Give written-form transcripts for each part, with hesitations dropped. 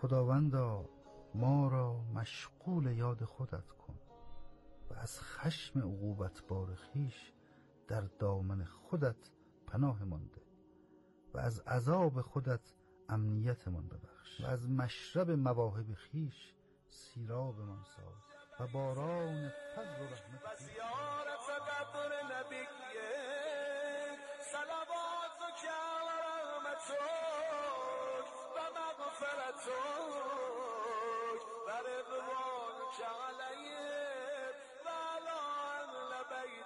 خداوندا ما را مشغول یاد خودت کن و از خشم عقوبت بار خویش در دامن خودت پناه مانده و از عذاب خودت امنیتمان ببخش و از مشرب مواهب خویش سیرابمان ساز و باران فضل و رحمت و زیارت قبر نبی صلوات و کرامت و مغفرت و رضوان علیه و علی اهل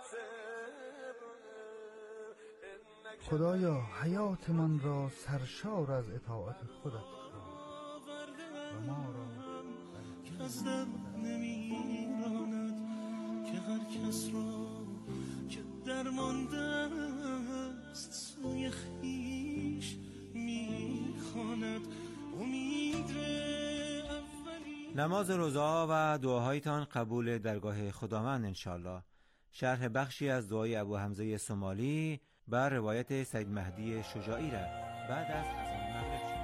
بیت. خدایا حیاتمان را سرشار از اطاعت خودت کن و ما را کس در نمیراند که هر کس را که درمانده است سوی خویش میخواند امید اولی. نماز روزا و دعاهایتان قبول درگاه خداوند انشالله. شرح بخشی از دعای ابو حمزه سومالی بر روایت سید مهدی شجاعی را بعد از اذان مغرب شد.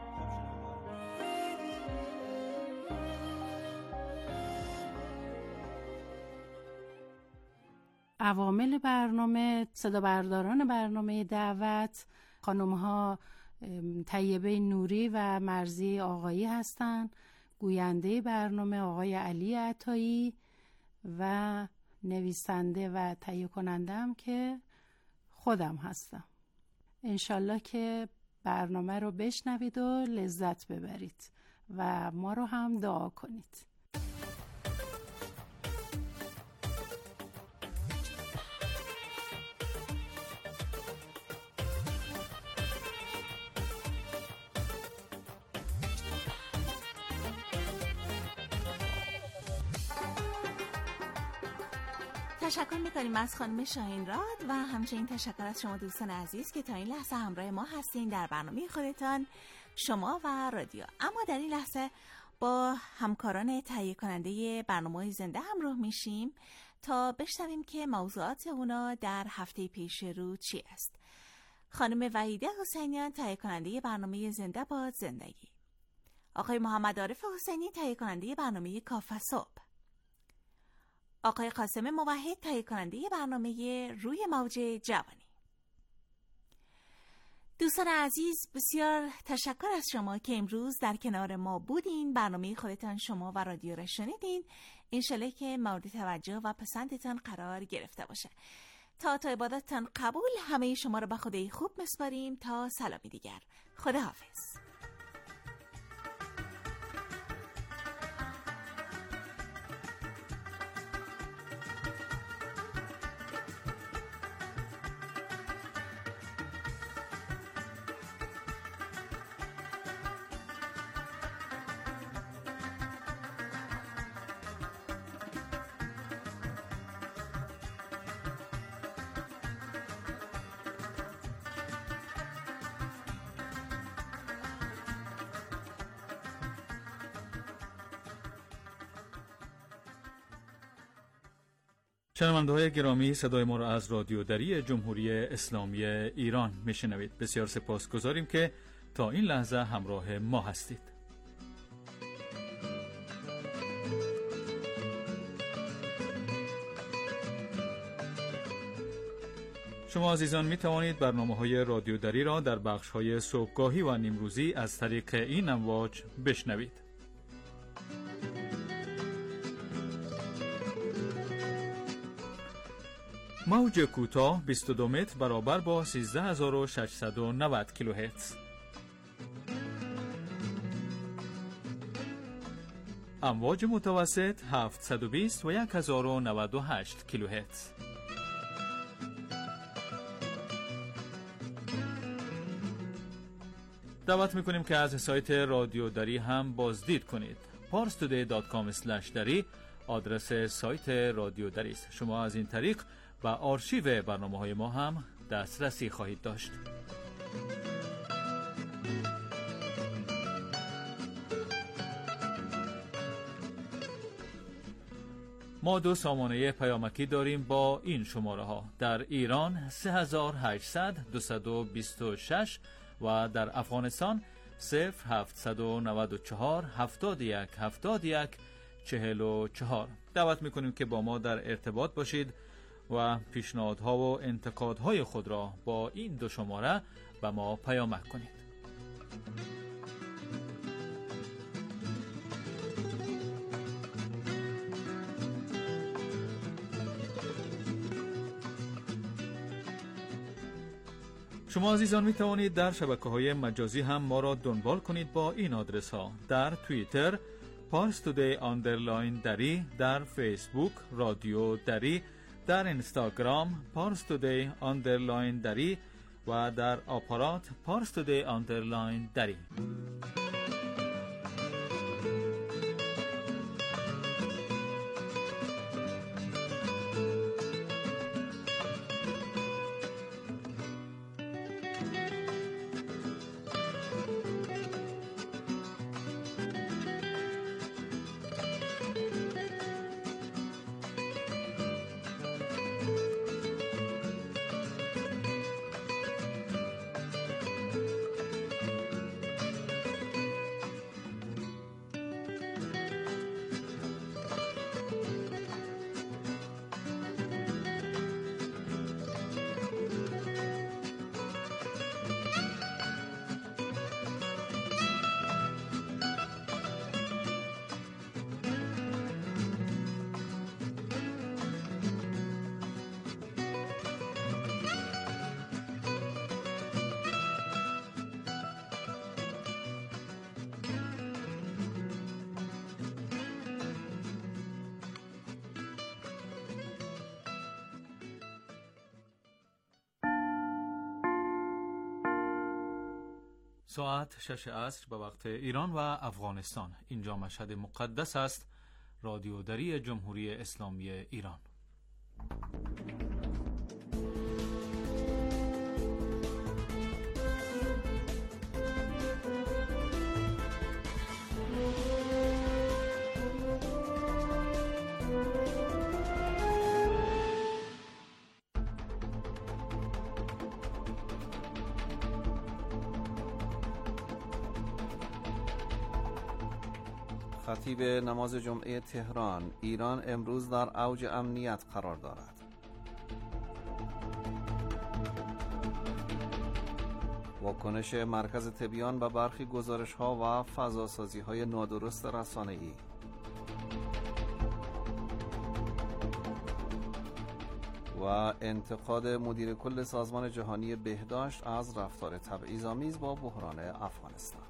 عوامل برنامه، صدا برداران برنامه دعوت خانم‌ها طیبه نوری و مرضی آقایی هستند، گوینده برنامه آقای علی عطایی و نویسنده و تهیه کننده هم که خودم هستم. انشالله که برنامه رو بشنوید و لذت ببرید و ما رو هم دعا کنید. تشکر میکنیم از خانم شاهین راد و همچنین تشکر از شما دوستان عزیز که تا این لحظه همراه ما هستین در برنامه خودتان، شما و رادیو. اما در این لحظه با همکاران تهیه کننده برنامه زنده همراه میشیم تا بشنویم که موضوعات اونا در هفته پیش رو چی است. خانم وحیده حسینیان تهیه کننده برنامه زنده با زندگی، آقای محمد عارف حسینی تهیه کننده برنامه کافه صبح، آقای قاسم موحد تهیه کننده برنامه روی موج جوانی. دوستان عزیز بسیار تشکر از شما که امروز در کنار ما بودین، برنامه خودتان شما و رادیو را شنیدین. انشالله که مورد توجه و پسندتان قرار گرفته باشه. تا عبادتتان قبول، همه شما را به خدای خوب میسپاریم تا سلامی دیگر. خداحافظ. شنونده‌های گرامی، صدای ما را از رادیو دری جمهوری اسلامی ایران میشنوید. بسیار سپاسگزاریم که تا این لحظه همراه ما هستید. شما عزیزان می توانید برنامه‌های رادیو دری را در بخش‌های صبحگاهی و نیمروزی از طریق این امواج بشنوید. موج کوتاه 22 متر برابر با 13690 کیلوهرتز. امواج متوسط 720 و 1098 کیلوهرتز. دعوت میکنیم که از سایت رادیو دری هم بازدید کنید. parstoday.com/dari آدرس سایت رادیو دری است. شما از این طریق و آرشیو برنامه‌های ما هم دسترسی خواهید داشت. ما 2 سامانه پیامکی داریم با این شماره ها: در ایران 3800 226 و در افغانستان 0794 71 71 44. دعوت میکنیم که با ما در ارتباط باشید و پیشنهادها و انتقادهای خود را با این دو شماره به ما پیامک کنید. شما عزیزان می توانید در شبکه‌های مجازی هم ما را دنبال کنید با این آدرس ها: در توییتر parstoday_dari، در فیسبوک رادیو دری، در اینستاگرام parstoday_dari و در آپارات parstoday_dari. ساعت 6 عصر به وقت ایران و افغانستان. اینجا مشهد مقدس است. رادیو دری جمهوری اسلامی ایران. خطیب نماز جمعه تهران: ایران امروز در اوج امنیت قرار دارد. واکنش مرکز تبیان به برخی گزارش‌ها و فضاسازی‌های نادرست رسانه‌ای. و انتقاد مدیر کل سازمان جهانی بهداشت از رفتار تبعیض‌آمیز با بحران افغانستان.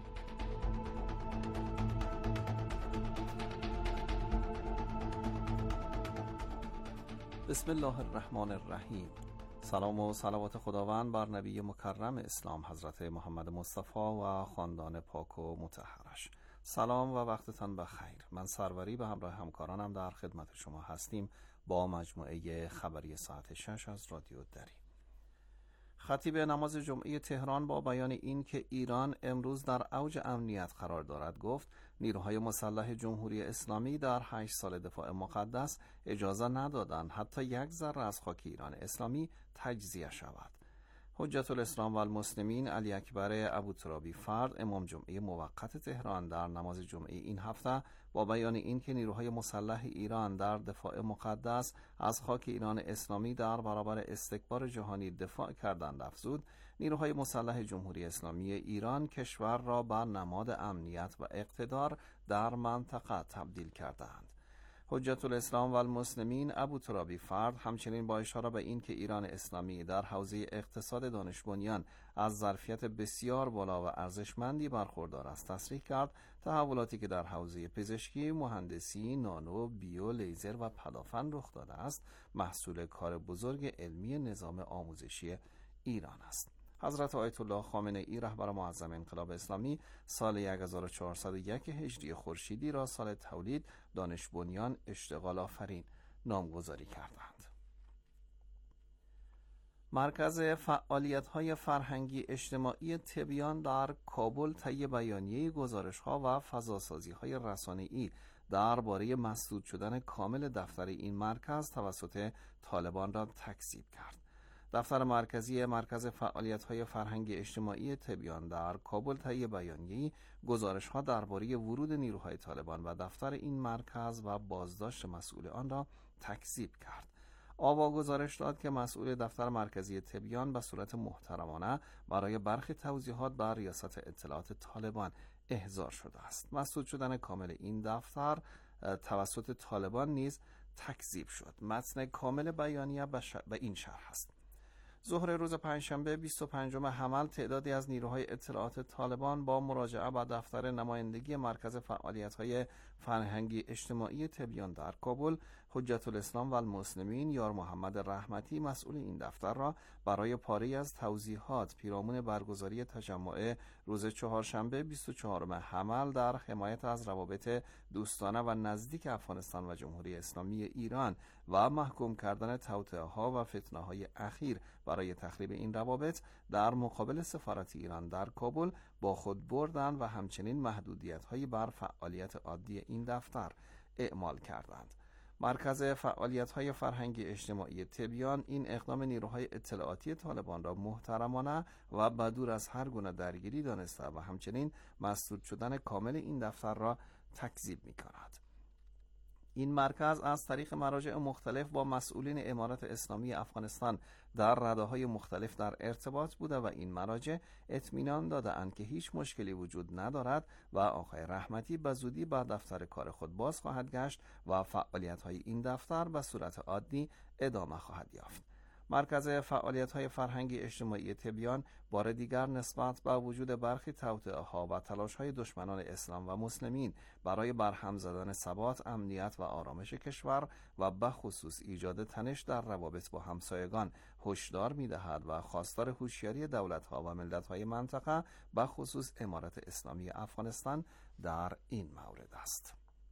بسم الله الرحمن الرحیم. سلام و صلوات خداوند بر نبی مکرم اسلام حضرت محمد مصطفی و خاندان پاک و مطهرش. سلام و وقتتان بخیر. من سروری به همراه همکارانم در خدمت شما هستیم با مجموعه خبری ساعت 6 از رادیو دری. خطیب نماز جمعه تهران با بیان این که ایران امروز در اوج امنیت قرار دارد گفت نیروهای مسلح جمهوری اسلامی در 8 سال دفاع مقدس اجازه ندادند حتی یک ذره از خاک ایران اسلامی تجزیه شود. حجت الاسلام و المسلمین علی اکبر ابوترابی فرد امام جمعه موقت تهران در نماز جمعه این هفته با بیان این که نیروهای مسلح ایران در دفاع مقدس از خاک ایران اسلامی در برابر استکبار جهانی دفاع کردند افزود نیروهای مسلح جمهوری اسلامی ایران کشور را به نماد امنیت و اقتدار در منطقه تبدیل کردند. حجت الاسلام و المسلمین ابوترابی فرد همچنین با اشاره به این که ایران اسلامی در حوزه اقتصاد دانش بنیان از ظرفیت بسیار بالا و ارزشمندی برخوردار است تصریح کرد تحولاتی که در حوزه پزشکی، مهندسی، نانو، بیو، لیزر و پدافند رخ داده است محصول کار بزرگ علمی نظام آموزشی ایران است. حضرت آیت الله خامنه‌ای رهبر معظم انقلاب اسلامی سال 1401 هجری خورشیدی را سال تولید دانش بنیان اشتغال آفرین نامگذاری کردند. مرکز فعالیت‌های فرهنگی اجتماعی تبیان در کابل طی بیانیه گزارش‌ها و فضاسازی‌های رسانه‌ای درباره مسدود شدن کامل دفتر این مرکز توسط طالبان را تکذیب کرد. دفتر مرکزی مرکز فعالیت‌های فرهنگی اجتماعی تبیان در کابل طی بیانیه‌ای گزارش‌ها درباره ورود نیروهای طالبان و دفتر این مرکز و بازداشت مسئول آن را تکذیب کرد. آوا گزارش داد که مسئول دفتر مرکزی تبیان به صورت محترمانه برای برخی توضیحات بر ریاست اطلاعات طالبان احضار شده است. مسدود شدن کامل این دفتر توسط طالبان نیز تکذیب شد. متن کامل بیانیه به این شرح است: ظهر روز پنجشنبه 25 حمل تعدادی از نیروهای اطلاعات طالبان با مراجعه به دفتر نمایندگی مرکز فعالیت‌های فرهنگی اجتماعی تبیان در کابل، حجت الاسلام و المسلمین یار محمد رحمتی مسئول این دفتر را برای پاره‌ای از توضیحات پیرامون برگزاری تجمع روز چهارشنبه 24 حمل در حمایت از روابط دوستانه و نزدیک افغانستان و جمهوری اسلامی ایران و محکوم کردن توطئه‌ها و فتنه‌های اخیر برای تخریب این روابط در مقابل سفارت ایران در کابل با خود بردن و همچنین محدودیت‌هایی بر فعالیت عادی این دفتر اعمال کردند. مرکز فعالیت‌های فرهنگی اجتماعی تبیان این اقدام نیروهای اطلاعاتی طالبان را محترمانه و بدور از هر گونه درگیری دانسته و همچنین مسدود شدن کامل این دفتر را تکذیب می‌کند. این مرکز از طریق مراجع مختلف با مسئولین امارت اسلامی افغانستان در رده‌های مختلف در ارتباط بوده و این مراجع اطمینان داده‌اند که هیچ مشکلی وجود ندارد و آقای رحمتی به زودی به دفتر کار خود باز خواهد گشت و فعالیت‌های این دفتر به صورت عادی ادامه خواهد یافت. مرکز فعالیت‌های فرهنگی اجتماعی تبیان بار دیگر نسبت به وجود برخی توطئه‌ها و تلاش‌های دشمنان اسلام و مسلمین برای برهم زدن ثبات، امنیت و آرامش کشور و به خصوص ایجاد تنش در روابط با همسایگان هشدار می‌دهد و خواستار هوشیاری دولت‌ها و ملت‌های منطقه به خصوص امارت اسلامی افغانستان در این مورد است.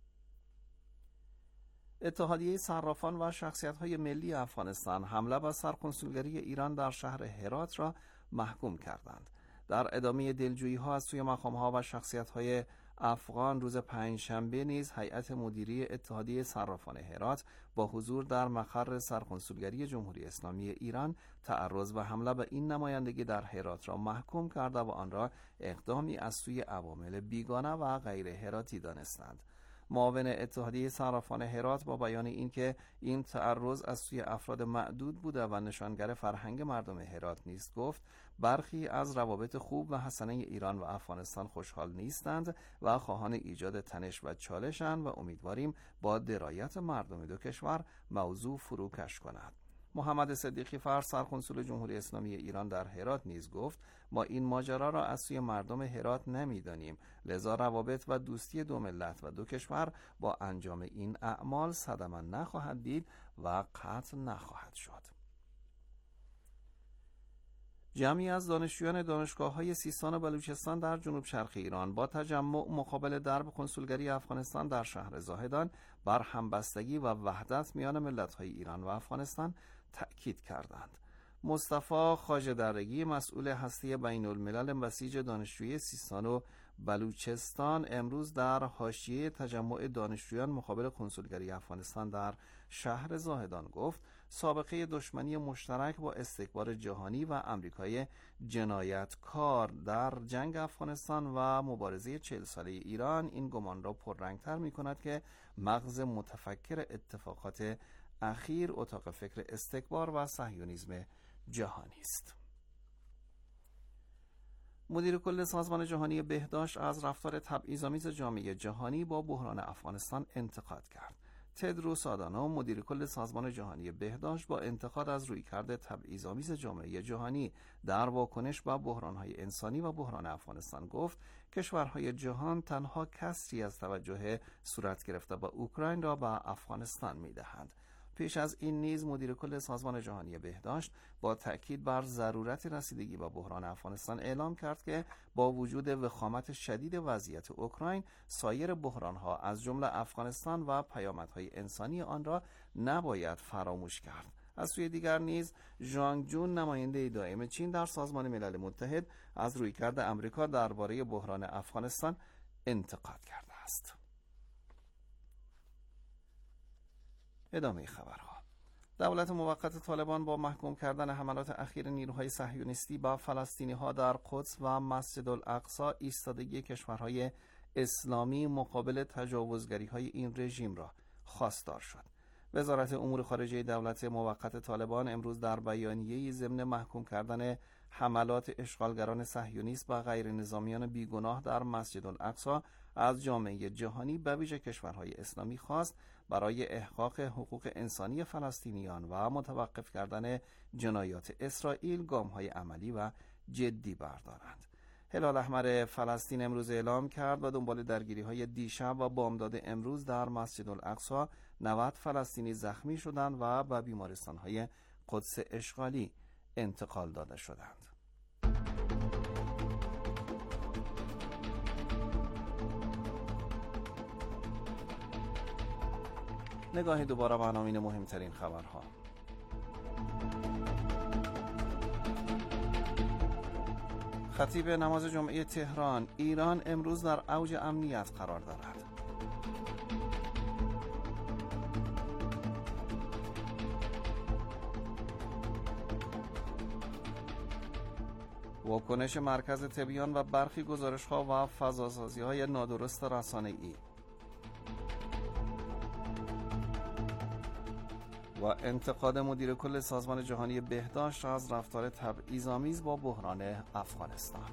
اتحادیه صرافان و شخصیت‌های ملی افغانستان حمله به سرکنسولگری ایران در شهر هرات را محکوم کردند. در ادامه دلجویی‌ها از سوی مقام‌ها و شخصیت‌های افغان روز پنجشنبه نیز هیئت مدیره اتحادیه صرافان هرات با حضور در مقر سرکنسولگری جمهوری اسلامی ایران تعرض و حمله به این نمایندگی در هرات را محکوم کرده و آن را اقدامی از سوی عوامل بیگانه و غیر هراتی دانستند. معاون اتحادیه صرافان هرات با بیان اینکه این تعرض از سوی افراد معدود بوده و نشانگر فرهنگ مردم هرات نیست گفت برخی از روابط خوب و حسنه ایران و افغانستان خوشحال نیستند و خواهان ایجاد تنش و چالشند و امیدواریم با درایت مردم دو کشور موضوع فروکش کند. محمد صدیقی فر سرکنسول جمهوری اسلامی ایران در هرات نیز گفت ما این ماجرا را از سوی مردم هرات نمی‌دانیم، لذا روابط و دوستی دو ملت و دو کشور با انجام این اعمال صدمه نخواهد دید و قطع نخواهد شد. جمعی از دانشجویان دانشگاه‌های سیستان و بلوچستان در جنوب شرق ایران با تجمع مقابل درب کنسولگری افغانستان در شهر زاهدان بر همبستگی و وحدت میان ملت‌های ایران و افغانستان تأکید کردند. مصطفی خواجه‌درگی مسئول هسته بین الملل بسیج دانشجویی سیستان و بلوچستان امروز در حاشیه تجمع دانشجویان مقابل کنسولگری افغانستان در شهر زاهدان گفت سابقه دشمنی مشترک با استکبار جهانی و آمریکای جنایتکار در جنگ افغانستان و مبارزه 40 ساله ایران این گمان را پررنگتر می کند که مغز متفکر اتفاقات اخیر اتاق فکر استکبار و صهیونیسم جهانی است. مدیر کل سازمان جهانی بهداشت از رفتار تبعیض‌آمیز جامعه جهانی با بحران افغانستان انتقاد کرد. تدروس آدانوم مدیر کل سازمان جهانی بهداشت با انتقاد از رویکرد تبعیض‌آمیز جامعه جهانی در واکنش به بحران‌های انسانی و بحران افغانستان گفت کشورهای جهان تنها کسری از توجه صورت گرفته به اوکراین را به افغانستان می‌دهند. پیش از این نیز مدیر کل سازمان جهانی بهداشت با تأکید بر ضرورت رسیدگی به بحران افغانستان اعلام کرد که با وجود وخامت شدید وضعیت اوکراین سایر بحرانها از جمله افغانستان و پیامدهای انسانی آن را نباید فراموش کرد. از سوی دیگر نیز ژانگ جون نماینده دائم چین در سازمان ملل متحد از رویکرد آمریکا درباره بحران افغانستان انتقاد کرده است. ادامه خبرها. دولت موقت طالبان با محکوم کردن حملات اخیر نیروهای صهیونیستی با فلسطینی‌ها در قدس و مسجد الاقصی ایستادگی کشورهای اسلامی مقابل تجاوزگری‌های این رژیم را خواستار شد. وزارت امور خارجه دولت موقت طالبان امروز در بیانیه‌ای ضمن محکوم کردن حملات اشغالگران صهیونیست و غیر نظامیان بیگناه در مسجد الاقصی از جامعه جهانی به ویژه کشورهای اسلامی خواست برای احقاق حقوق انسانی فلسطینیان و متوقف کردن جنایات اسرائیل گام‌های عملی و جدی بردارند. هلال احمر فلسطین امروز اعلام کرد و دنبال درگیری‌های دیشب و بامداد امروز در مسجد الاقصی 90 فلسطینی زخمی شدند و به بیمارستان‌های قدس اشغالی انتقال داده شدند. نگاهی دوباره به عناوین مهمترین خبرها. خطیب نماز جمعه تهران: ایران امروز در اوج امنیت قرار دارد. واکنش مرکز تبیان و برخی گزارش‌ها و فضاسازی‌های نادرست رسانه‌ای و انتقاد مدیر کل سازمان جهانی بهداشت از رفتار تبعیض‌آمیز با بحران افغانستان.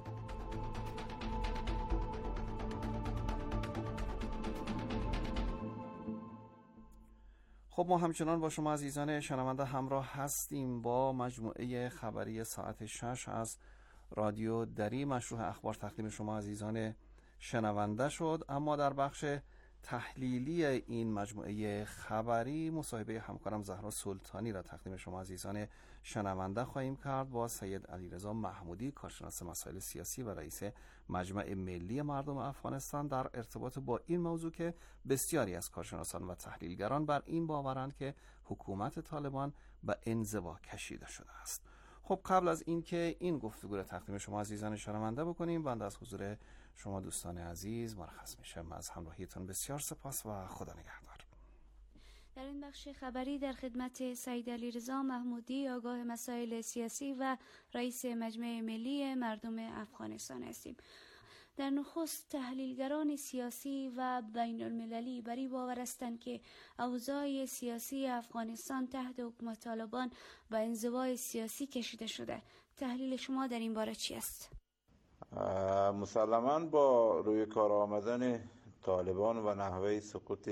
خب ما همچنان با شما عزیزان شنونده همراه هستیم با مجموعه خبری ساعت 6 از رادیو دری مشروع اخبار تقدیم شما عزیزان شنونده شد. اما در بخش تحلیلی این مجموعه خبری مصاحبه همکارم زهرا سلطانی را تقدیم شما عزیزان شنونده خواهیم کرد با سید علیرضا محمودی، کارشناس مسائل سیاسی و رئیس مجمع ملی مردم افغانستان، در ارتباط با این موضوع که بسیاری از کارشناسان و تحلیلگران بر این باورند که حکومت طالبان به انزوا کشیده شده است. خب قبل از اینکه این گفتگو را تقدیم شما عزیزان شنونده بکنیم، بنده از حضور شما دوستان عزیز مرخص میشم. از همراهیتون بسیار سپاس و خدا نگهدار. در این بخش خبری در خدمت سید علیرضا محمودی، آگاه مسائل سیاسی و رئیس مجمع ملی مردم افغانستان هستیم. در نخست تحلیلگران سیاسی و بین المللی بر این باور هستند که اوضاع سیاسی افغانستان تحت حکومت طالبان و انزوای سیاسی کشیده شده. تحلیل شما در این باره چی است؟ مسلماً با روی کار آمدن طالبان و نحوه سقوط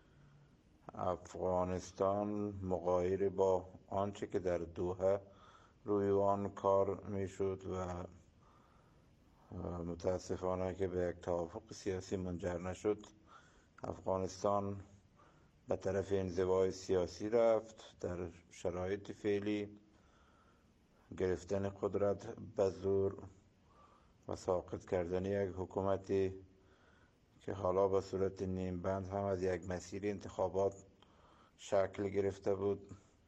افغانستان مغایر با آنچه که در دوحه روی آن کار میشد و متاسفانه که به یک توافق سیاسی منجر نشد، افغانستان به طرف انزوای سیاسی رفت. در شرایط فعلی گرفتن قدرت به زور و ساقط کردن یک حکومتی که حالا به صورت نیم بند هم از یک مسیر انتخابات شکل گرفته بود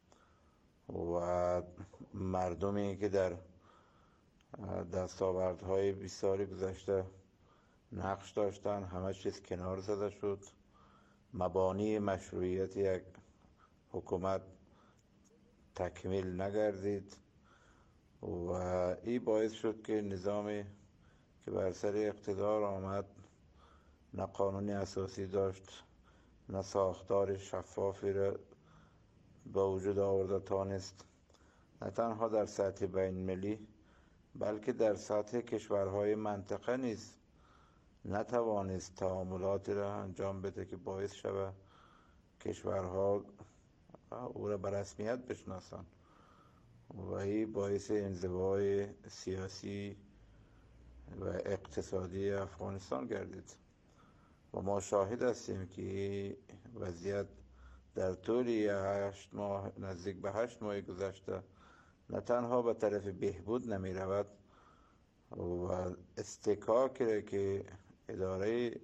و مردمی که در دستاوردهای 20 سال گذشته نقش داشتن همه چیز کنار زده شد. مبانی مشروعیت یک حکومت تکمیل نگردید و این باعث شد که نظامی که بر سر اقتدار آمد نه قانون اساسی داشت، نه ساختار شفافی را به وجود آورده تانست، نه تنها در سطح بین المللی بلکه در سطح کشورهای منطقه نیز نتوانست تعاملاتی را انجام بده که باعث شود کشورها او را به رسمیت بشناسند و این باعث انزوای سیاسی و اقتصادی افغانستان گردید و ما شاهد هستیم که وضعیت در طول 8 ماه نزدیک به 8 ماه گذشته نه تنها به طرف بهبود نمی رود و استکاکی که اداره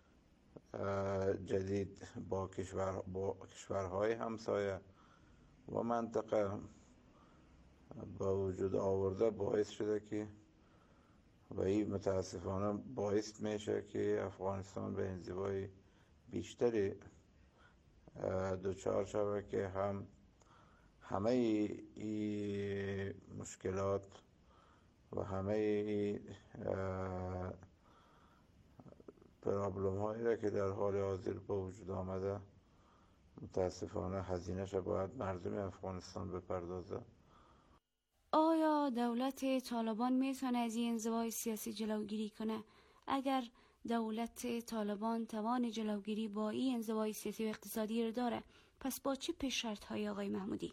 جدید با کشورهای همسایه و منطقه با وجود آورده باعث شده که و این متاسفانه باعث میشه که افغانستان به انزوای بیشتری دچار شود که هم همه این مشکلات و همه این پرابلم هایی را که در حال حاضر به وجود آمده متاسفانه هزینه‌اش باید مردم افغانستان بپردازه. آیا دولت طالبان میتونه از این انزوای سیاسی جلوگیری کنه؟ اگر دولت طالبان توان جلوگیری با این انزوای سیاسی و اقتصادی رو داره، پس با چه پیش شرط های آقای محمودی؟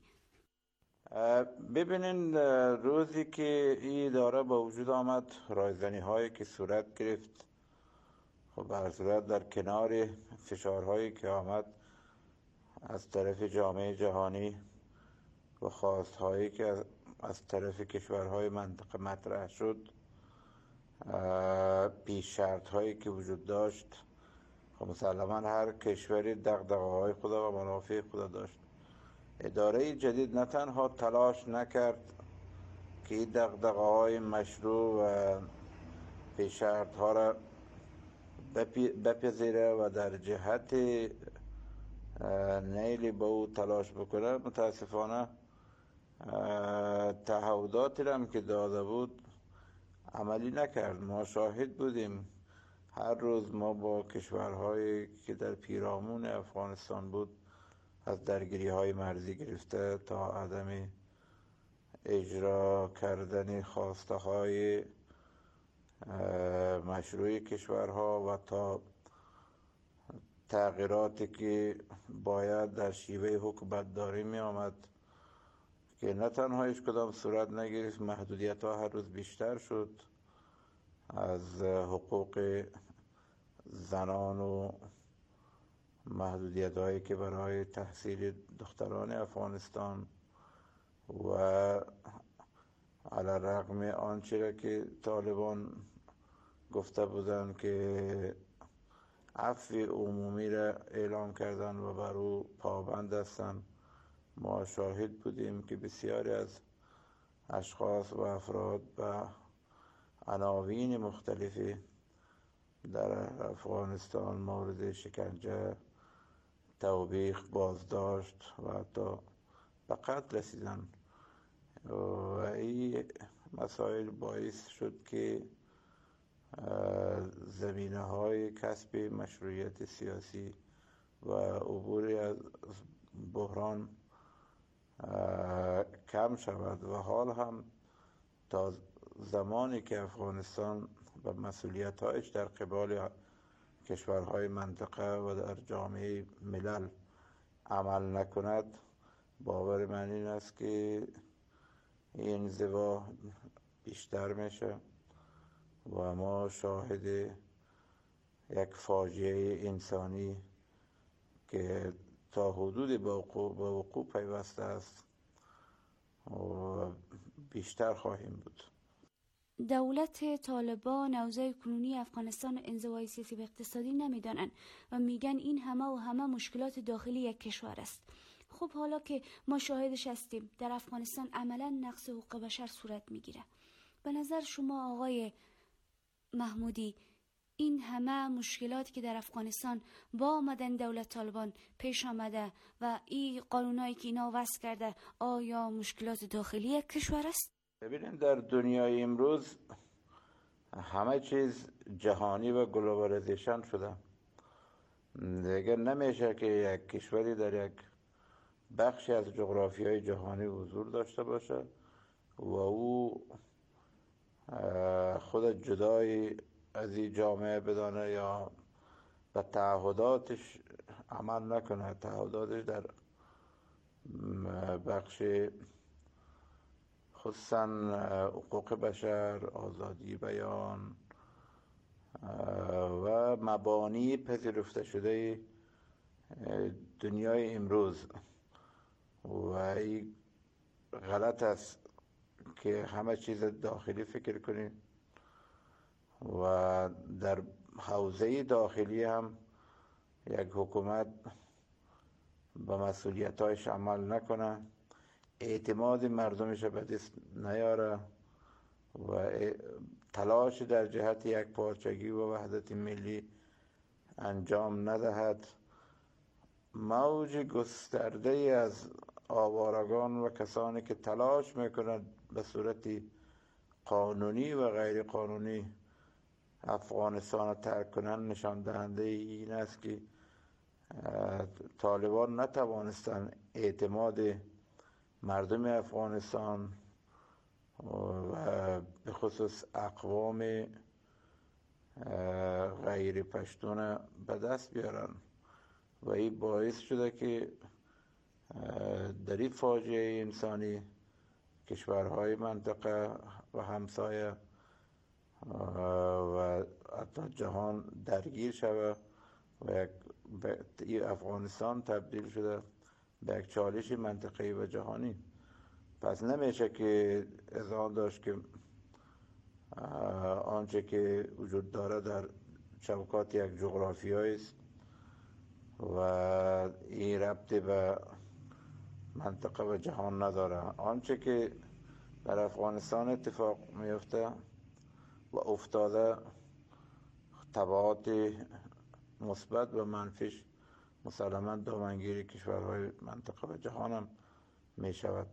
ببینین روزی که این اداره با وجود آمد، رایزنی هایی که صورت گرفت، خب به هر صورت در کنار فشارهایی که آمد از طرف جامعه جهانی و خواستهایی که از طرف کشورهای منطقه مطرح شد، پیش شرط هایی که وجود داشت، خب مسلما هر کشوری دغدغه های خدا و منافع خدا داشت. اداره جدید نه تنها تلاش نکرد که این دغدغه های مشروع و پیش شرط ها را بپذیره و در جهت نیل به او تلاش بکنه، متاسفانه تعهداتی را هم که داده بود عملی نکرد. ما شاهد بودیم هر روز ما با کشورهایی که در پیرامون افغانستان بود، از درگیری های مرزی گرفته تا عدم اجرا کردن خواسته های مشروع کشورها و تا تغییراتی که باید در شیوه حکومتداری می آمد که نه تنها هیچ کدام صورت نگرفت، محدودیت ها هر روز بیشتر شد، از حقوق زنان و محدودیت هایی که برای تحصیل دختران افغانستان و علی رغم آنچه را که طالبان گفته بودند که عفو عمومی را اعلام کردن و بر او پابند هستند، ما شاهد بودیم که بسیاری از اشخاص و افراد و عناوین مختلفی در افغانستان مورد شکنجه، توبیخ، بازداشت و حتی به قتل رسیدن. و این مسائل باعث شد که زمینه های کسب مشروعیت سیاسی و عبور از بحران کم شود و حال هم تا زمانی که افغانستان و مسئولیت‌هایش در قبال کشورهای منطقه و در جامعه ملل عمل نکند، باور من این است که این انزوا بیشتر میشه و ما شاهد یک فاجعه انسانی که تا حدودی به وقوع پیوسته است و بیشتر خواهیم بود. دولت طالبان اوضاع کنونی افغانستان انزوای سیاسی و اقتصادی نمیدانند و میگن این همه مشکلات داخلی یک کشور است. خب حالا که ما شاهدش هستیم در افغانستان عملا نقض حقوق بشر صورت میگیره، به نظر شما آقای محمودی این همه مشکلات که در افغانستان با آمدن دولت طالبان پیش آمده و این قانونایی که اینا وضع کرده، آیا مشکلات داخلی یک کشور است؟ ببینید در دنیای امروز همه چیز جهانی و گلوبالیزیشن شده. دیگه نمیشه که یک کشوری در یک بخشی از جغرافیای جهانی حضور داشته باشه و او خود جدای از این جامعه بدانه یا به تعهداتش عمل نکنه. تعهداتش در بخش خصوصا حقوق بشر، آزادی بیان و مبانی پذیرفته شده دنیای امروز و این غلط است که همه چیز داخلی فکر کنیم و در حوزه داخلی هم یک حکومت به مسئولیت‌هایش عمل نکنه، اعتماد مردمش به دست نیاره و تلاش در جهت یک پارچگی و وحدت ملی انجام ندهد. موج گسترده از آوارگان و کسانی که تلاش میکنند به صورت قانونی و غیر قانونی افغانستان را ترک کنند نشان دهنده این است که طالبان نتوانستند اعتماد مردم افغانستان و به خصوص اقوام غیر پشتون به دست بیارن و این باعث شده که در این فاجعه انسانی کشورهای منطقه و همسایه و حتی جهان درگیر شود و افغانستان تبدیل شده به یک چالش منطقه‌ای و جهانی. پس نمیشه که اذعان داشت که آنچه که وجود داره در چوکات یک جغرافیایی است و این ربطی به منطقه و جهان نداره. آنچه که در افغانستان اتفاق میفته و افتاده تبعات مثبت و منفیش مسلماً دامنگیر کشورهای منطقه و جهان هم می شود.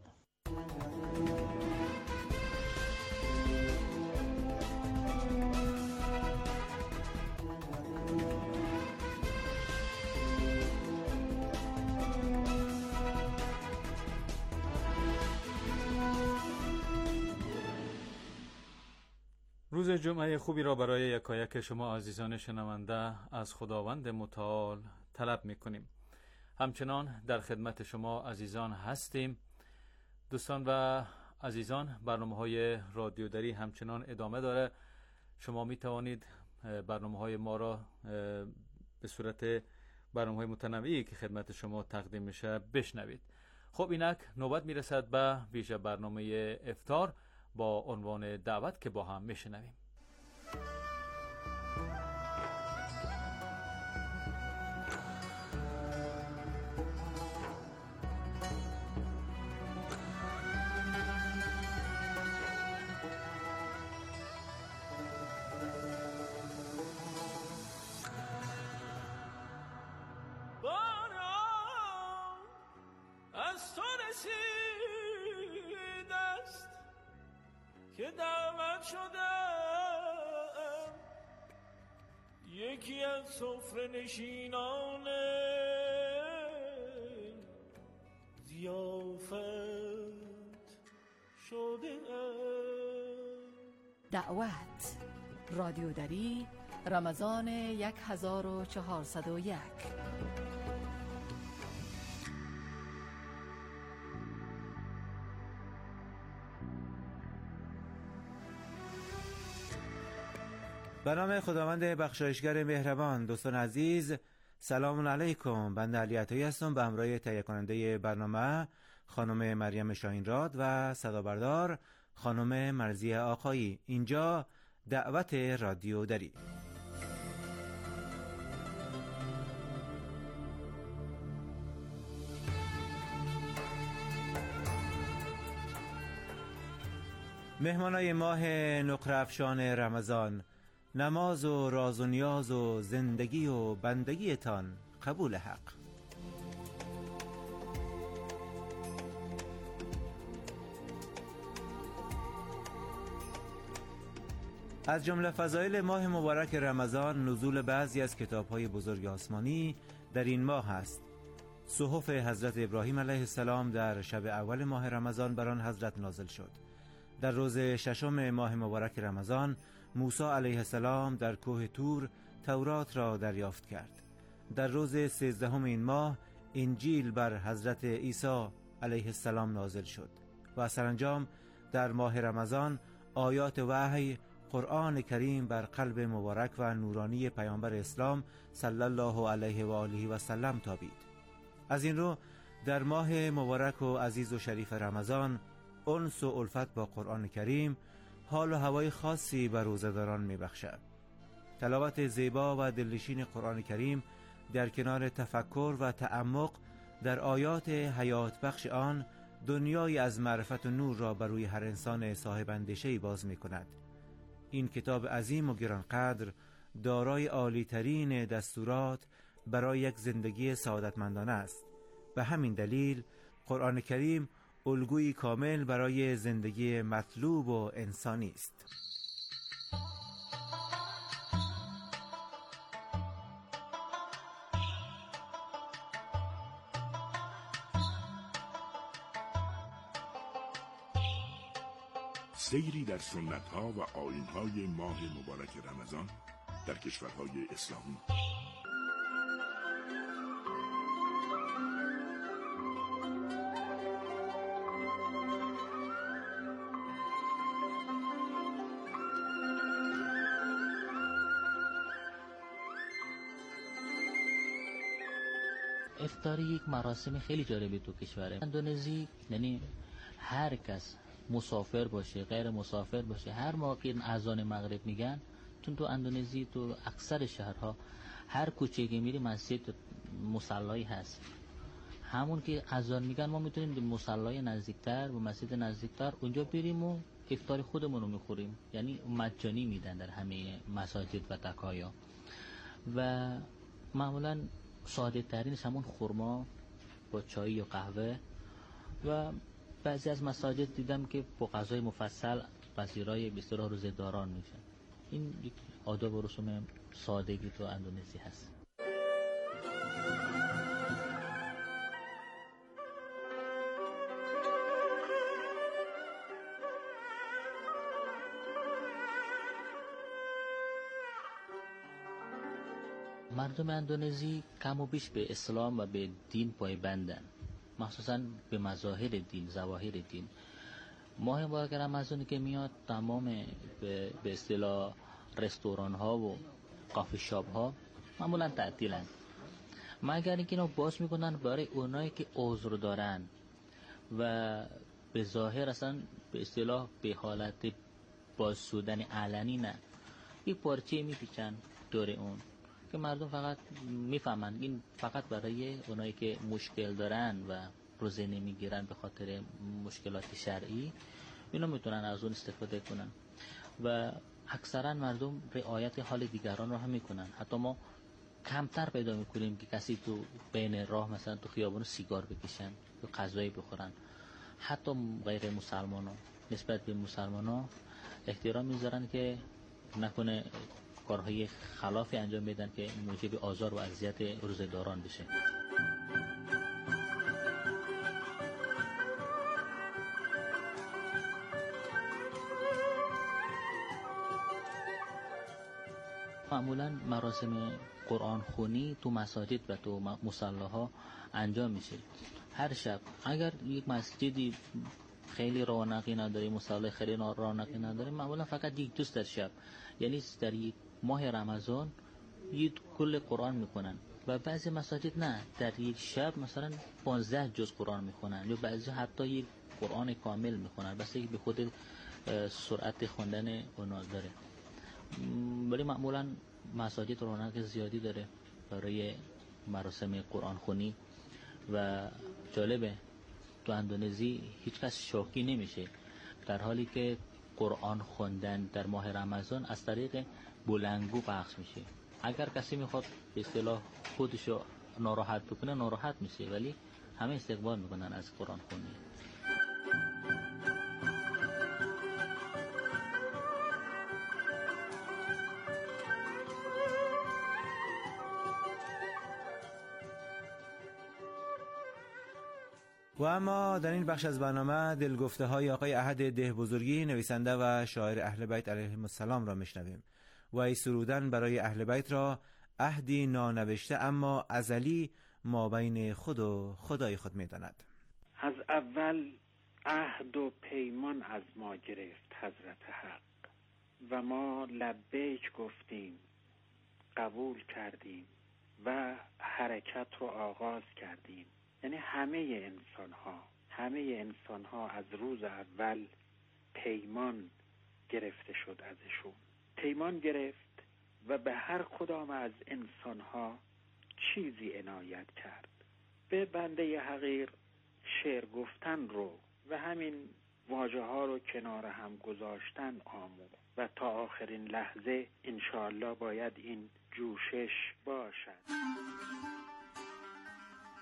روز جمعه خوبی را برای یکایک شما عزیزان شنونده از خداوند متعال طلب می‌کنیم. همچنان در خدمت شما عزیزان هستیم. دوستان و عزیزان، برنامه‌های رادیودری همچنان ادامه داره. شما می توانید برنامه‌های ما را به صورت برنامه‌های متنوعی که خدمت شما تقدیم میشه بشنوید. خب اینک نوبت میرسد به ویژه برنامه افطار با عنوان دعوت که با هم میشنویم. که دعوت شدم یکی از سفره نشینان ضیافت شده. دعوت رادیودری رمضان 1401. به نام خداوند بخشایشگر مهربان. دوستان عزیز، سلام علیکم. بنده علی عطایی هستم به همراه تهیه کننده برنامه خانم مریم شاهینراد و صدابردار خانم مرزیه آقایی. اینجا دعوت رادیو دری. مهمانای ماه نقره افشان رمضان، نماز و راز و نیاز و زندگی و بندگیتان قبول حق. از جمله فضایل ماه مبارک رمضان نزول بعضی از کتاب‌های بزرگ آسمانی در این ماه است. صحف حضرت ابراهیم علیه السلام در شب اول ماه رمضان بر آن حضرت نازل شد. در روز ششم ماه مبارک رمضان موسی علیه السلام در کوه طور تورات را دریافت کرد. در روز 13 این ماه انجیل بر حضرت عیسی علیه السلام نازل شد و سرانجام در ماه رمضان آیات وحی قرآن کریم بر قلب مبارک و نورانی پیامبر اسلام صلی الله علیه و آله و سلم تابید. از این رو در ماه مبارک و عزیز و شریف رمضان انس و الفت با قرآن کریم حال و هوای خاصی بر روزه‌داران می‌بخشد. تلاوت زیبا و دلنشین قرآن کریم در کنار تفکر و تعمق در آیات حیات بخش آن دنیای از معرفت و نور را بر روی هر انسان صاحب اندیشه‌ای باز می‌کند. این کتاب عظیم و گرانقدر دارای عالی ترین دستورات برای یک زندگی سعادتمندانه است. به همین دلیل قرآن کریم الگویی کامل برای زندگی مطلوب و انسانی است. سیری در سنت‌ها و آیین‌های ماه مبارک رمضان در کشورهای اسلامی. افطاری یک مراسم خیلی جالبی تو کشور اندونزی، یعنی هر کس مسافر باشه غیر مسافر باشه، هر موقع اذان مغرب میگن تو اندونزی تو اکثر شهرها هر کوچه که میری مسجد مصلایی هست. همون که اذان میگن ما میتونیم به مصلای نزدیکتر و مسجد نزدیکتر اونجا بریم و افطار خودمون رو میخوریم، یعنی مجانی میدن در همه مساجد و تکایا. و معمولا ساده ترینش همون خرما با چای یا قهوه. و بعضی از مساجد دیدم که با غذای مفصل پذیرای به اصطلاح روزه‌داران میشن. این یک آداب و رسوم سادگی تو اندونزی هست. مردم اندونزی کم و بیش به اسلام و به دین پایبندن، مخصوصا به مظاهر دین، ظواهر دین. ماه مبارک رمضان که میاد تمام به اصطلاح رستوران ها و کافی شاپ ها معمولا تعطیلن، مگر اینکه اینو باز میکنن برای اونایی که عذر دارن و به ظاهر اصلا به اصطلاح به حالت باز شدن علنی نه، یک پارچه میپیچن دور اون که مردم فقط میفهمن این فقط برای اونایی که مشکل دارن و روزه نمیگیرن به خاطر مشکلات شرعی، اینا میتونن از اون استفاده کنن. و اکثرا مردم رعایت حال دیگران رو هم میکنن. حتی ما کمتر پیدا میکنیم که کسی تو بین راه مثلا تو خیابون سیگار بکشن یا غذایی بخورن. حتی غیر مسلمان ها نسبت به مسلمان ها احترام میذارن که نکنه کارهای خلافی انجام بدن که موجب آزار و اذیت روزه‌داران بشه. معمولا مراسم قرآن خونی تو مساجد و تو مصلاها انجام میشه. هر شب اگر یک مسجدی خیلی رونقی نداره، مصلی خیلی رونقی نداره، معمولا فقط یک جز در شب، یعنی در یک ماه رمضان یک کل قرآن میکنن. و بعضی مساجد نه، در یک شب مثلا 15 جز قرآن میخونن، یا بعضی حتی یک قرآن کامل میخونن، بس به خود سرعت خوندن اونا داره. ولی معمولا مساجد رونق زیادی داره برای مراسم قرآن خونی. و جالبه تو اندونزی هیچ کس شوکی نمیشه، در حالی که قرآن خوندن در ماه رمضان از طریق بلندگو پخش میشه. اگر کسی میخواد به اصطلاح خودشو ناراحت بکنه ناراحت میشه، ولی همه استقبال میکنن از قرآن خونی. و اما در این بخش از برنامه دلگفته های آقای احد ده بزرگی، نویسنده و شاعر اهل بیت علیهم السلام را میشنویم. و ای سرودن برای اهل بیت را عهدی نانوشته اما ازلی ما بین خود و خدای خود میداند. از اول عهد و پیمان از ما گرفت حضرت حق و ما لبیک گفتیم، قبول کردیم و حرکت رو آغاز کردیم. یعنی همه انسان ها از روز اول پیمان گرفته شد ازشون، پیمان گرفت و به هر کدام از انسان ها چیزی عنایت کرد. به بنده حقیر شعر گفتن رو و همین واژه ها رو کنار هم گذاشتن آموخت و تا آخرین لحظه انشاءالله باید این جوشش باشد.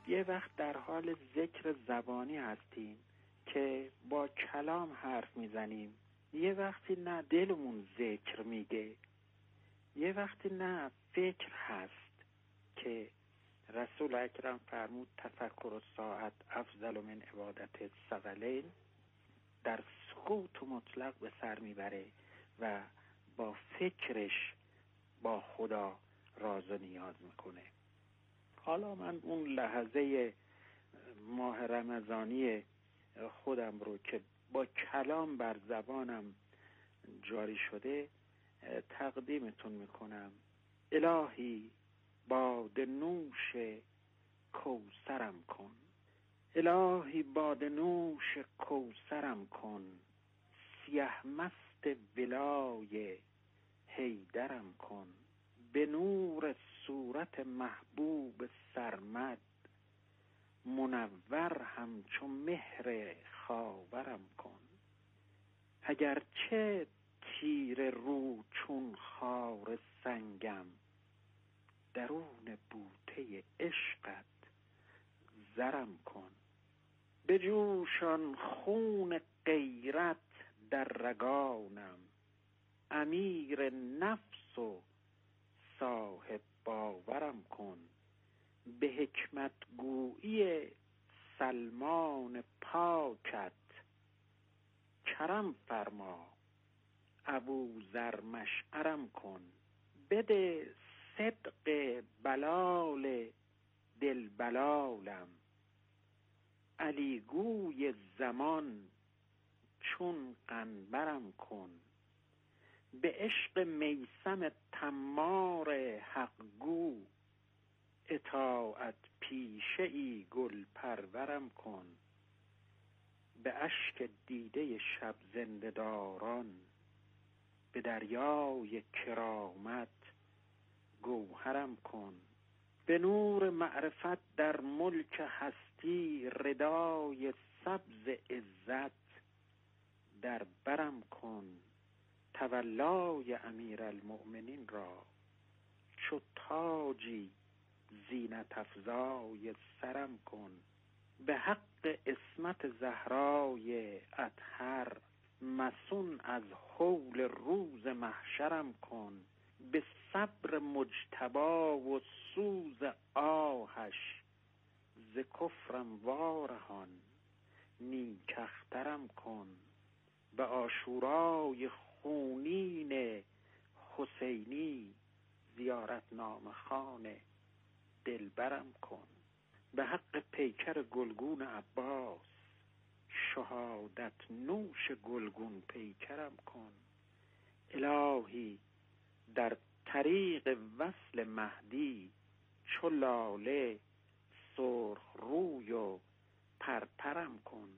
یه وقت در حال ذکر زبانی هستیم که با کلام حرف میزنیم، یه وقتی نه دلمون ذکر میگه، یه وقتی نه فکر هست که رسول اکرم فرمود تفکر الساعت افضل من عبادت الثقلین، در سکوت مطلق به سر میبره و با فکرش با خدا راز و نیاز میکنه. حالا من اون لحظه ماه رمضانی خودم رو که با کلام بر زبانم جاری شده تقدیمتون میکنم. الهی باد نوش کوثرم کن، الهی باد نوش کوثرم کن، سیه مست ولای حیدرم کن، به نور صورت محبوب سرمد، منور همچون مهر خاورم کن. اگرچه تیر رو چون خار سنگم، درون بوته عشقت زرم کن. بجوشان خون غیرت در رگانم، امیر نفس و صاحب باورم کن. به حکمت گویی سلمان پاکت، کرم فرما ابوذر مشعرم کن. بده صدق بلال دل بلالم، علی گوی زمان چون قنبرم کن. به عشق میثم تمار حق گو، اطاعت پیشه ای گل پرورم کن. به اشک دیده شب زنده داران، به دریای کرامت گوهرم کن. به نور معرفت در ملک هستی، ردای سبز عزت در برم کن. تولای امیرالمؤمنین را، چو تاجی زینت افزای سرم کن. به حق عصمت زهرای اطهر، مصون از هول روز محشرم کن. به صبر مجتبی و سوز آهش، ز کفرم وارهان نیک اخترم کن. به عاشورای خونین حسینی، زیارت نامه خان دلبرم کن. به حق پیکر گلگون عباس، شهادت نوش گلگون پیکرم کن. الهی در طریق وصل مهدی، چو لاله سرخ روی و پرپرم کن.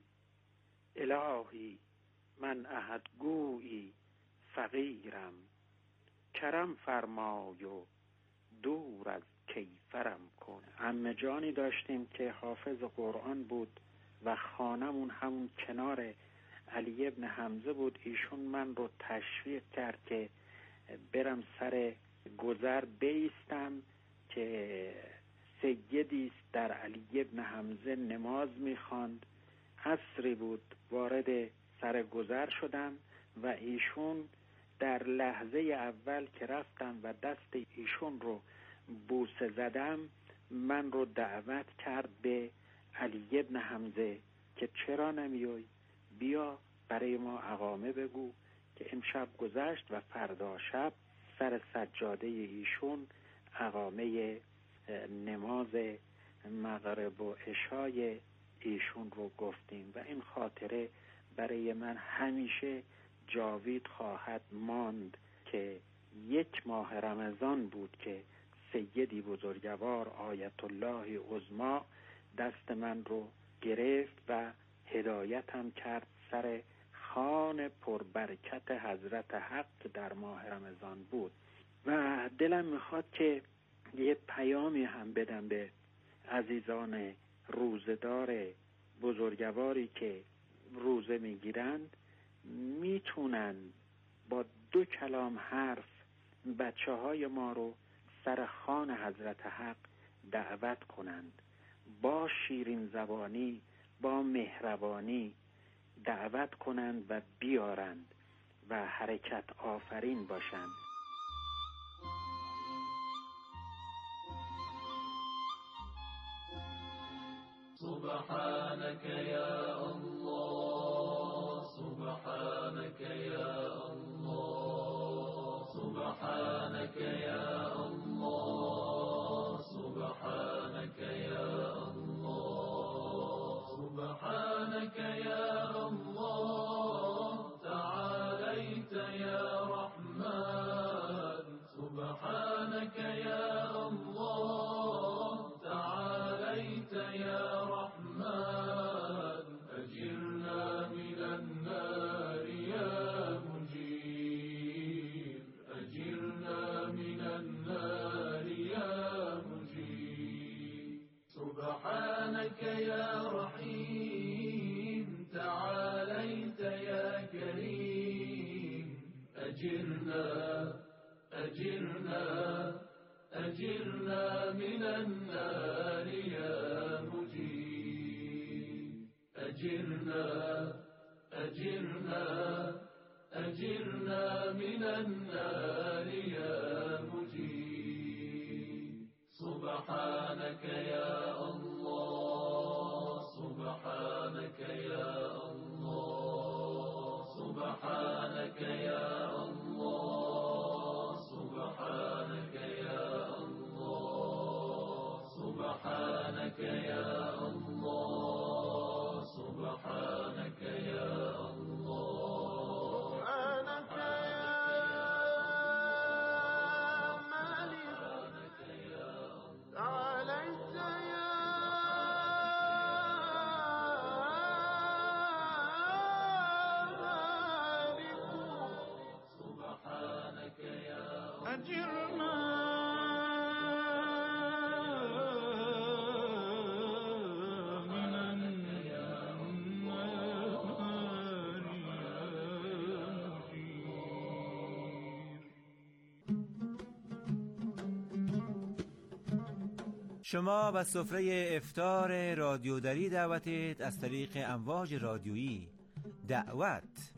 الهی من احد گویی فقیرم، کرم فرمای و دور از کیفرم کن. عمه جانی داشتیم که حافظ قرآن بود و خانمون همون کنار علی ابن حمزه بود. ایشون من رو تشویق کرد که برم سر گذر بیستم که سیدیست در علی ابن حمزه نماز میخواند. عصری بود، وارد سر گذر شدم و ایشون در لحظه اول که رفتم و دست ایشون رو بوسه زدم، من رو دعوت کرد به علی ابن حمزه که چرا نمیای، بیا برای ما اقامه بگو که امشب گذشت و فردا شب سر سجاده ایشون اقامه نماز مغرب و عشای ایشون رو گفتیم و این خاطره برای من همیشه جاوید خواهد ماند که یک ماه رمضان بود که سیدی بزرگوار آیت الله عظمی دست من رو گرفت و هدایتم کرد سر خوان پربرکت حضرت حق در ماه رمضان بود و دلم میخواد که یه پیامی هم بدم به عزیزان روزدار بزرگواری که روزه میگیرند. میتونن با 2 کلام حرف بچه های ما رو سر خوان حضرت حق دعوت کنند با شیرین زبانی، با مهربانی دعوت کنند و بیارند و حرکت آفرین باشند. سبحانك يا الله، سبحانك يا الله، سبحانك يا الله، سبحانك يا الله، سبحانك يا الله، تعاليت يا رحمن، سبحانك يا الله، تعاليت يا رحمن، أجرنا من النار يا مجير، أجرنا من النار يا مجير، سبحانك يا رحيم، تعاليت يا كريم، أجرنا أجرنا أجرنا من النار يا مجير، أجرنا أجرنا أجرنا من النار يا مجير، سبحانك يا الله، سبحانك يا الله، سبحانك يا الله، سبحانك يا الله، سبحانك يا الله، سبحانك يا الله، سبحانك يا مالك، تعاليت يا سبحانك يا أجرنا من النار يا شما به سفره افطار رادیودری دعوتید از طریق امواج رادیویی. دعوت.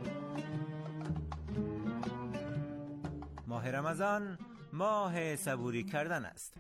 ماه رمضان ماه صبوری کردن است.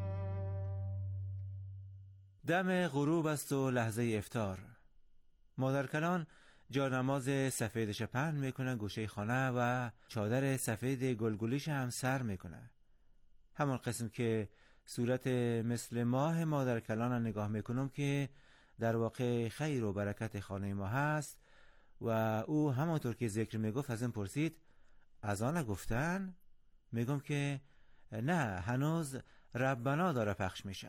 دم غروب است و لحظه افطار. مادرکلان جانماز سفیدش پهن میکنه گوشه خانه و چادر سفید گلگلیش هم سر میکنه. همون قسم که صورت مثل ماه مادرکلان را نگاه میکنم که در واقع خیر و برکت خانه ما هست و او همانطور که ذکر میگفت از این پرسید از آن گفتن؟ میگم که نه، هنوز ربنا داره پخش میشه.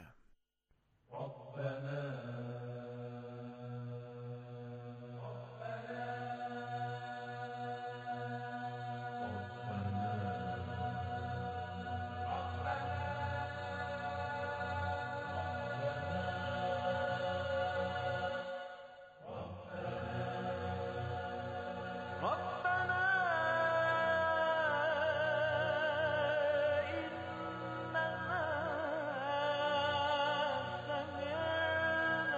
إننا سمعنا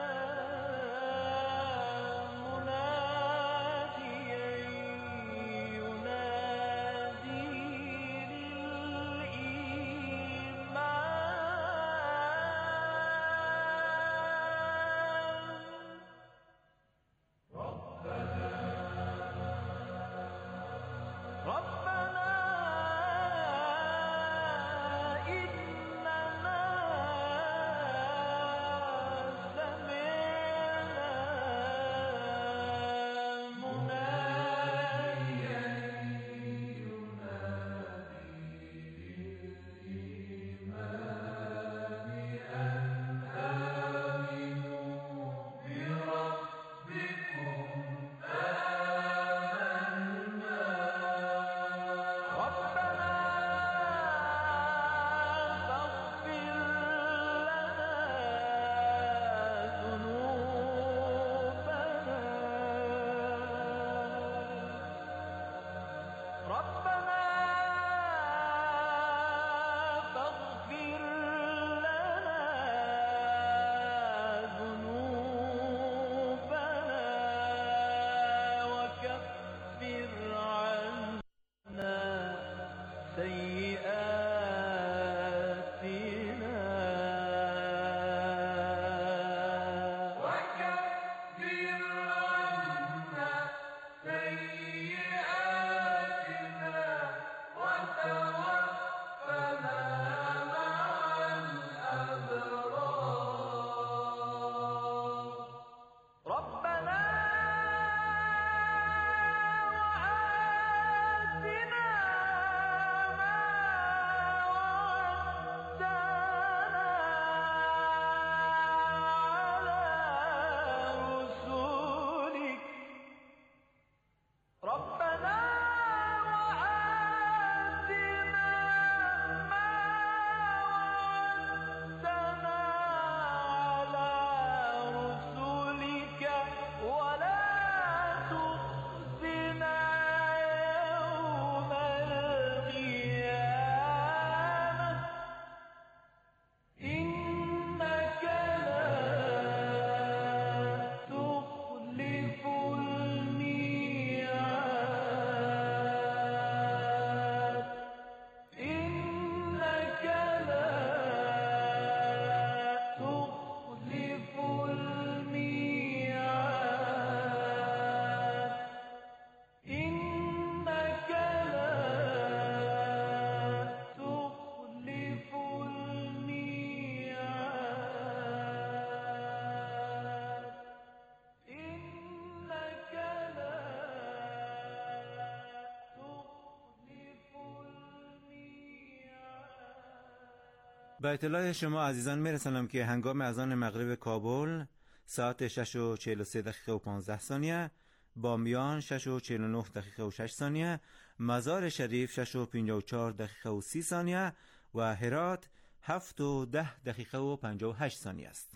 به اطلاع شما عزیزان میرسانم که هنگام اذان مغرب کابل ساعت 6:43 و 15 ثانیه، بامیان 6:49 و 6 ثانیه، مزار شریف 6:54 و 30 ثانیه و هرات 7:10 و 58 ثانیه است.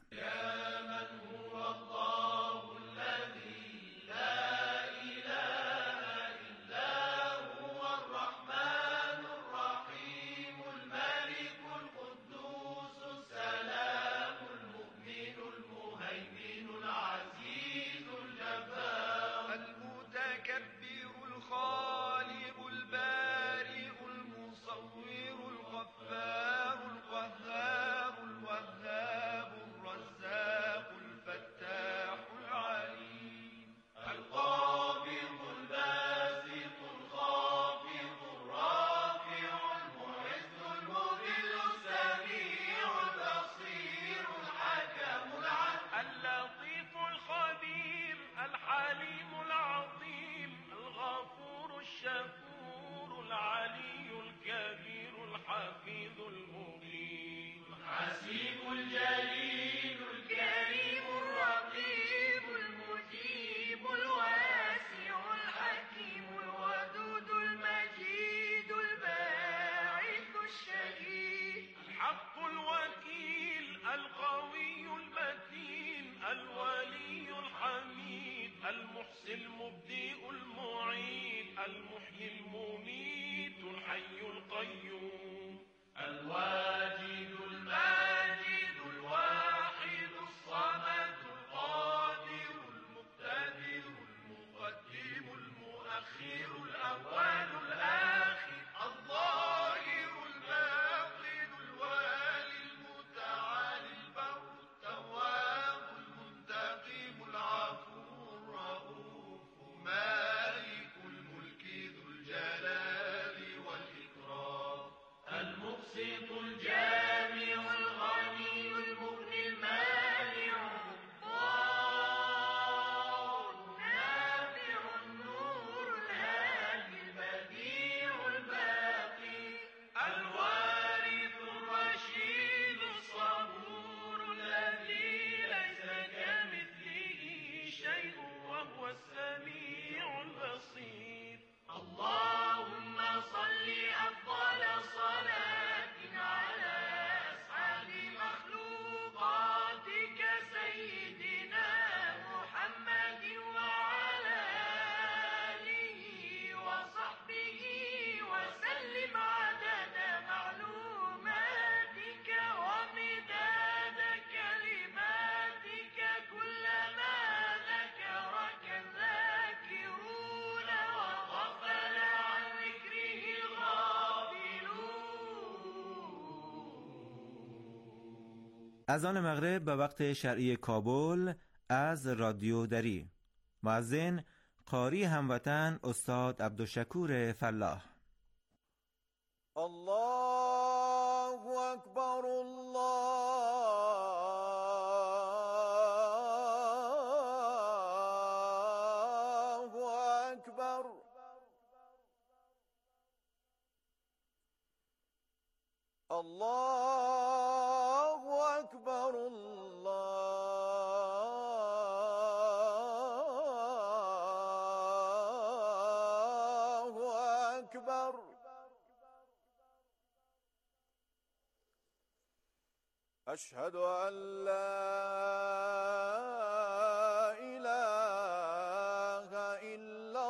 المبدئ المعيد المحيي المميت الحي القيوم الواجد الماجد الواحد الصمد القادر المقتدر المقدم المؤخر الأول الآخر الظاهر الباطن الوالي المتعالي البر التواب المنتقم العفو الرؤوف مالك الملك ذو الجلال والإكرام المقسط اذان مغرب به وقت شرعی کابل از رادیو دری. مؤذن قاری هموطن استاد عبدالشکور فلاح. الله اکبر الله اکبر. الله اکبر الله اکبر. اشهد ان لا اله الا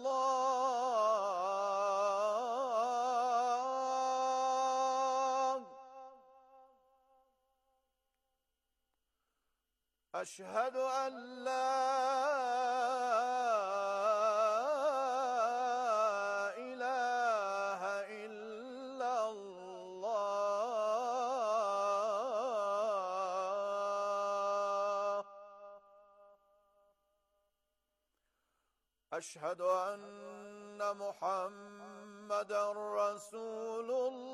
الله. اشهد ان لا اله الا الله. اشهد ان محمدا رسول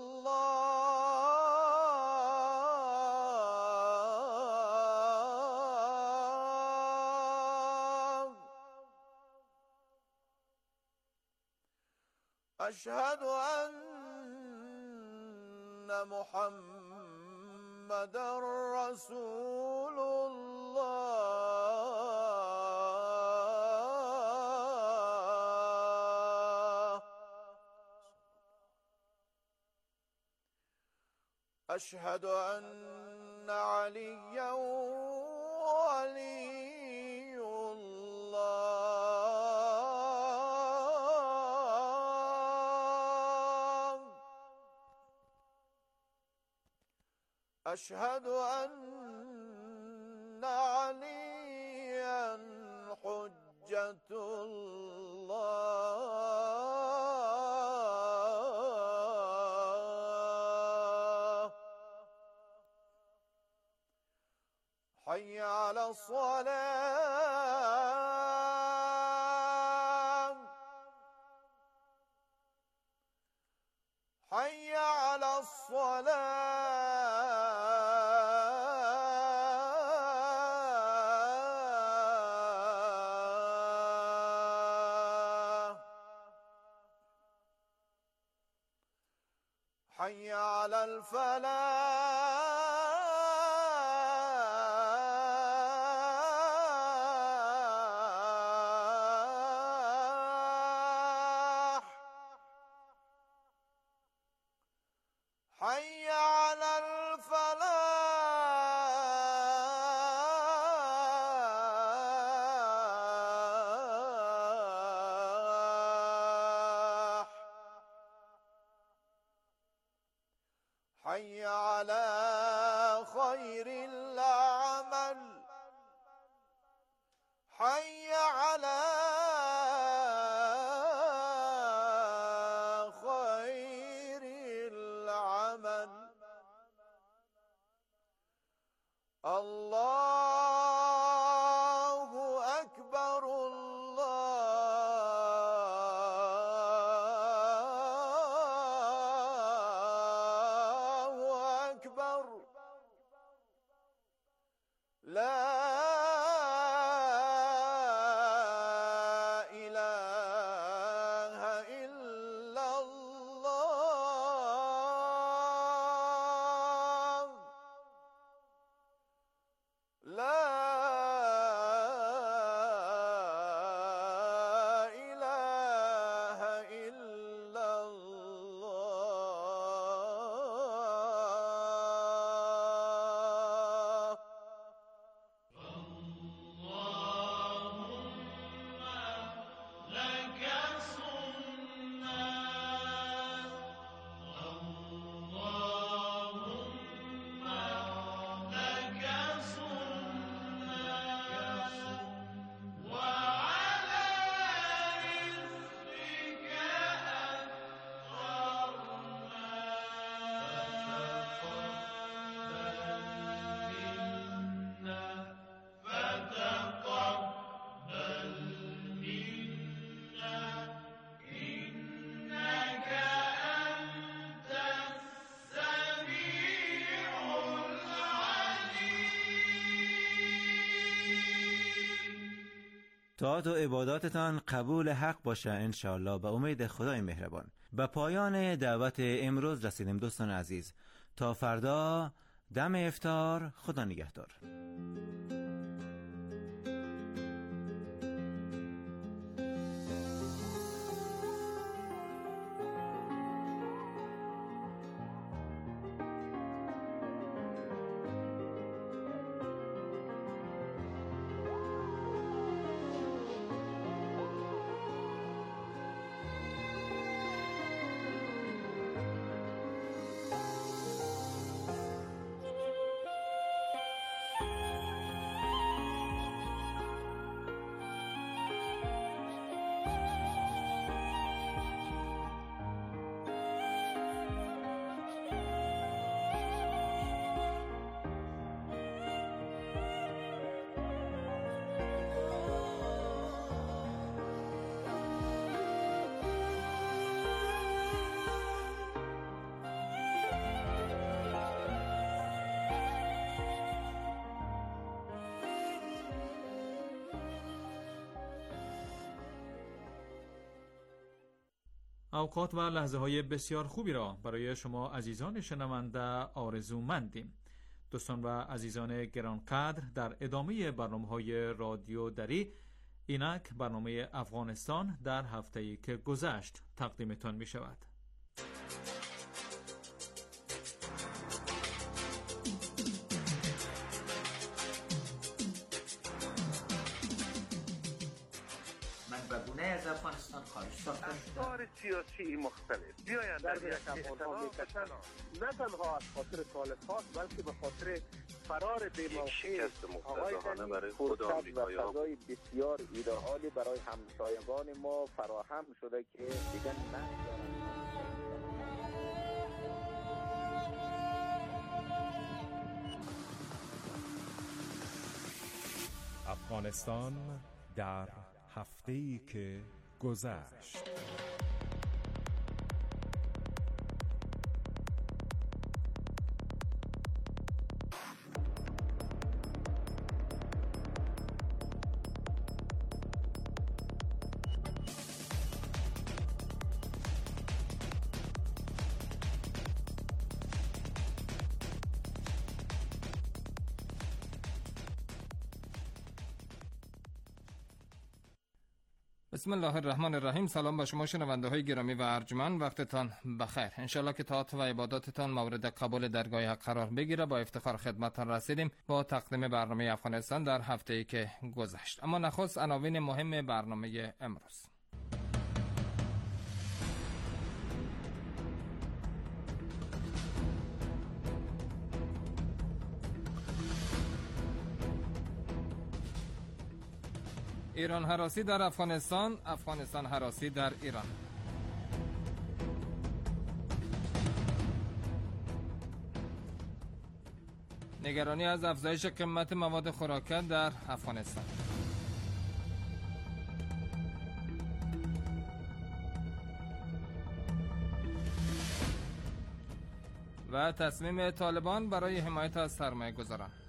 الله. اشهد ان محمدا رسول الله. اشهد ان عليا ولي الله. اشهد ان عليا حجة الله. حي على الصلاة. حي على الصلاة. حي على الفلاح. حي على الفلاح. حي على خير العمل. حي على خير العمل. الله أكبر الله أكبر. لا إله إلا الله. طاعت و عباداتتان قبول حق باشه انشاءالله به امید خدای مهربان. به پایان دعوت امروز رسیدیم دوستان عزیز. تا فردا دم افطار، خدا نگهدار. اوقات و لحظه های بسیار خوبی را برای شما عزیزان شنونده آرزومندیم. دوستان و عزیزان گرانقدر، در ادامه برنامه‌های رادیو دری اینک برنامه افغانستان در هفته‌ای که گذشت تقدیمتان می شود. از افغانستان خارج ساخته افکار سیاسی مختلف بیاین در یک افغانها میکشن، نه تنها از خاطر طالبان بلکه به خاطر فرار بی‌موقع آقای برای خود آمریکایی‌ها و فضای بسیار ایدئالی برای همسایگان ما فراهم شده که دیگر افغانستان در هفته‌ای که گذشت. بسم الله الرحمن الرحیم. سلام با شما شنونده های گرامی و ارجمند، وقتتان بخیر. انشالله که طاعت و عباداتتان مورد قبول درگاه حق قرار بگیره. با افتخار خدمتتان رسیدیم با تقدیم برنامه افغانستان در هفته‌ای که گذشت. اما نخست عناوین مهم برنامه امروز. ایران هراسی در افغانستان، افغانستان هراسی در ایران. نگرانی از افزایش قیمت مواد خوراکی در افغانستان. و تصمیم طالبان برای حمایت از سرمایه گذاران.